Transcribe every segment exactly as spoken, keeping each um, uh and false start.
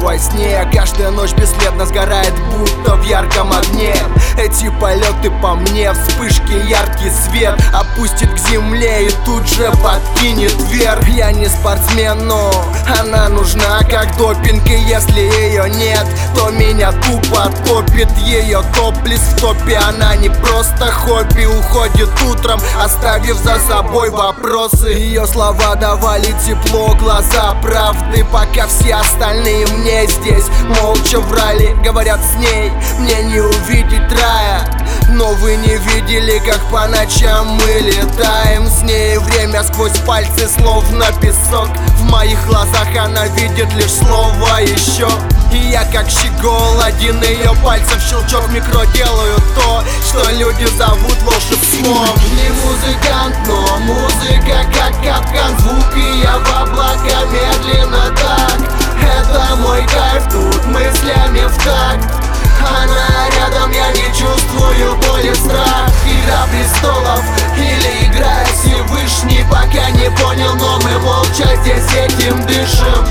во сне. Каждая ночь бесследно сгорает, будто в ярком огне. Эти полеты по мне, вспышки, яркий свет опустит к земле и тут же подкинет вверх. Я не спортсмен, но она нужна как допинг, и если ее нет, то меня тупо топит. Ее топлес в топе, она не просто хобби. Уходит утром, оставив за собой вопросы. Ее слова давали тепло, глаза правды, пока все остальные мне здесь молча врали. Говорят, с ней мне не увидеть рая, но вы не видели, как по ночам мы летаем с ней. Время сквозь пальцы, словно песок. В моих глазах она видит лишь слово «еще». И я как щегол, один ее пальцев щелчок микро делаю то, что люди зовут волшебством. Не музыкант, но музыка как капкан. Звуки я в облака медленно так. Это мой кайф, тут мыслями в такт. Она рядом, я не чувствую боли, страх. Игра престолов или игра Всевышний, пока не понял, но мы молча здесь этим дышим.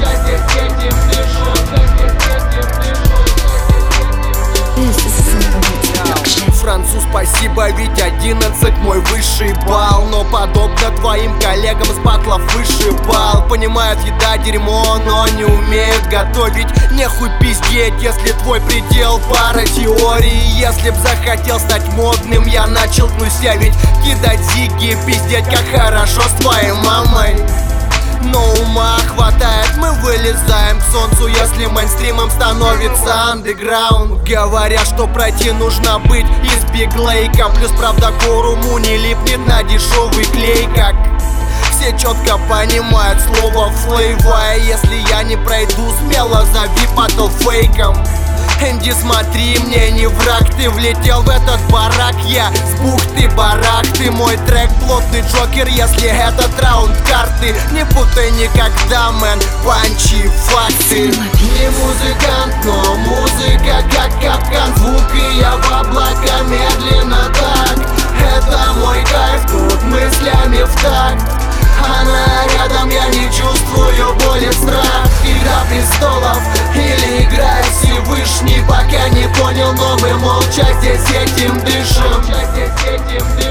Француз, спасибо, ведь одиннадцать мой высший балл. Но подобно твоим коллегам с батлов вышибал. Понимают, еда дерьмо, но не умеют готовить. Нехуй пиздеть, если твой предел пара теорий. Если б захотел стать модным, я начал я ведь кидать зиги, пиздеть, как хорошо с твоей мамой. Но ума хватает, мы вылезаем к солнцу, если мейнстримом становится андеграунд. Говорят, что пройти нужно быть из биглейка. Плюс правда к уму не липнет на дешевый клей, как все четко понимают слово флейва. Если я не пройду, смело зови батл фейком. Энди, смотри, мне не враг, ты влетел в этот барак. Я с бухты барак, ты мой трек, плотный джокер. Если этот раунд карты, не путай никогда, мэн, панчи, факты. Не музыкант, но музыка как капкан. Звуки я в облака медленно так. Это мой кайф, тут мыслями в такт. Она рядом, я не чувствую боли, страх. Игра престолов или игра Всевышний, пока не понял, но мы молча здесь этим дышим.